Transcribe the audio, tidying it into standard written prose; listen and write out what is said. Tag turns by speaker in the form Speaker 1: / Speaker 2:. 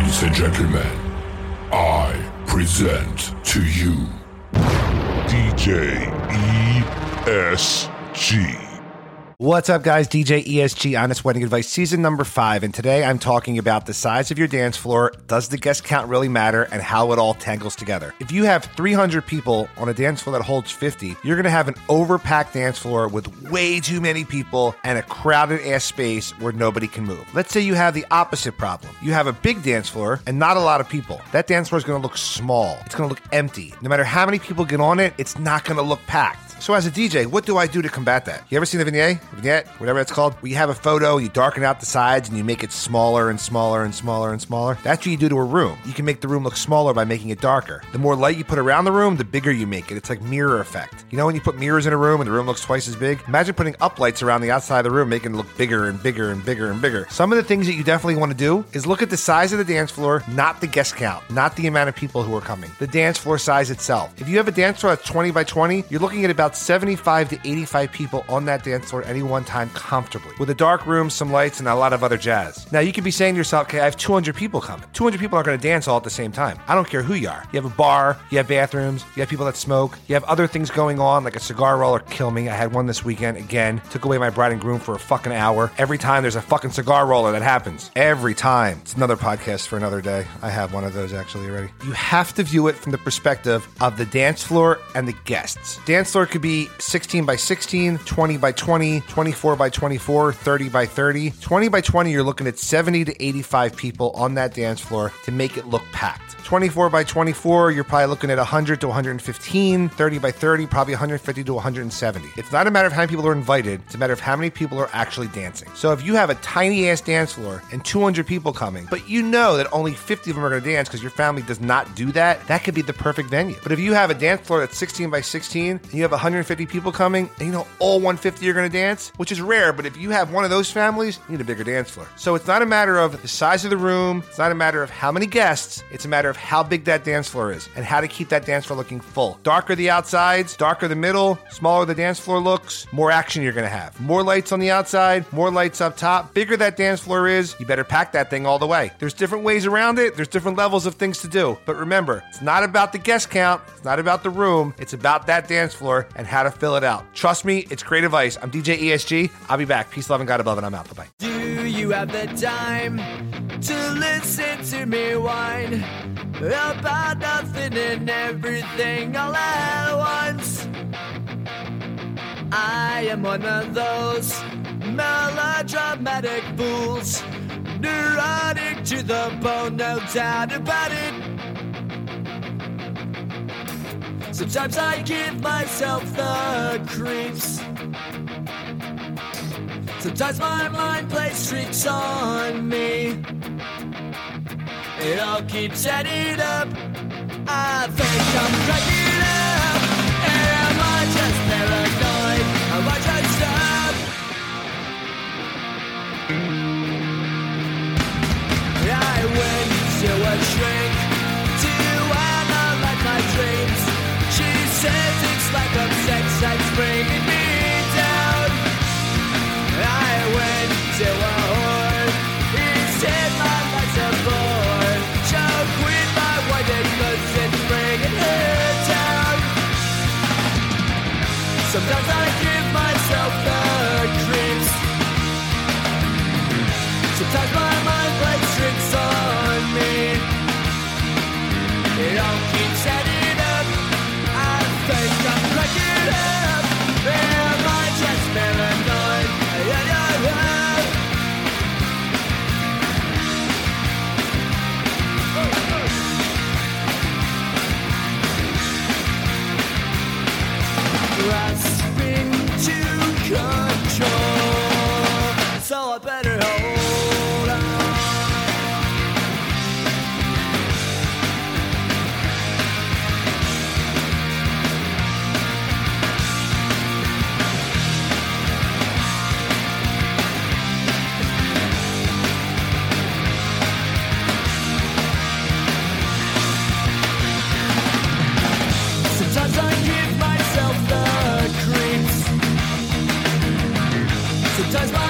Speaker 1: Ladies and gentlemen, I present to you DJ ESG.
Speaker 2: What's up, guys? DJ ESG, Honest Wedding Advice, season number 5, and today I'm talking about the size of your dance floor, does the guest count really matter, and how it all tangles together. If you have 300 people on a dance floor that holds 50, you're going to have an overpacked dance floor with way too many people and a crowded-ass space where nobody can move. Let's say you have the opposite problem. You have a big dance floor and not a lot of people. That dance floor is going to look small. It's going to look empty. No matter how many people get on it, it's not going to look packed. So as a DJ, what do I do to combat that? You ever seen the vignette, whatever it's called? Where you have a photo, you darken out the sides, and you make it smaller and smaller and smaller and smaller. That's what you do to a room. You can make the room look smaller by making it darker. The more light you put around the room, the bigger you make it. It's like mirror effect. You know when you put mirrors in a room and the room looks twice as big? Imagine putting uplights around the outside of the room, making it look bigger and bigger and bigger and bigger. Some of the things that you definitely want to do is look at the size of the dance floor, not the guest count, not the amount of people who are coming. The dance floor size itself. If you have a dance floor that's 20 by 20, you're looking at about 75 to 85 people on that dance floor at any one time comfortably, with a dark room, some lights, and a lot of other jazz. Now, you could be saying to yourself, okay, I have 200 people coming. 200 people aren't going to dance all at the same time. I don't care who you are. You have a bar, you have bathrooms, you have people that smoke, you have other things going on, like a cigar roller. Kill me. I had one this weekend, again, took away my bride and groom for a fucking hour. Every time there's a fucking cigar roller, that happens. Every time. It's another podcast for another day. I have one of those actually already. You have to view it from the perspective of the dance floor and the guests. Dance floor could be 16 by 16, 20 by 20, 24 by 24, 30 by 30. 20 by 20, you're looking at 70 to 85 people on that dance floor to make it look packed. 24 by 24, you're probably looking at 100 to 115. 30 by 30, probably 150 to 170. It's not a matter of how many people are invited, it's a matter of how many people are actually dancing. So if you have a tiny ass dance floor and 200 people coming, but you know that only 50 of them are going to dance because your family does not do that, that could be the perfect venue. But if you have a dance floor that's 16 by 16 and you have 150 people coming, and you know all 150 are going to dance, which is rare, but if you have one of those families, you need a bigger dance floor. So it's not a matter of the size of the room, it's not a matter of how many guests, it's a matter of how big that dance floor is and how to keep that dance floor looking full. Darker the outsides, darker the middle, smaller the dance floor looks, more action you're going to have. More lights on the outside, more lights up top. Bigger that dance floor is, you better pack that thing all the way. There's different ways around it, there's different levels of things to do, but remember, it's not about the guest count, it's not about the room, it's about that dance floor and how to fill it out. Trust me, it's great advice. I'm DJ ESG. I'll be back. Peace, love, and God above, and I'm out. Bye-bye.
Speaker 3: Do you have the time to listen to me whine about nothing and everything all at once? I am one of those melodramatic fools, neurotic to the bone, no doubt about it. Sometimes I give myself the creeps. Sometimes my mind plays tricks on me. It all keeps adding up. I think I'm cracking up. Am I just paranoid? Am I just up? I went to a shrink to analyze my dreams. She says it's like a sex that's bringing me down. I went to a whore. He said my life's a bore. Choke with my wife because it's bringing her down. Sometimes I give myself the creeps. Sometimes my mind plays tricks on me. It all keeps adding up. I think I'm cracking up. Am I just paranoid? Grasping to control, so I better hold on. Sometimes I give myself the creeps. Sometimes my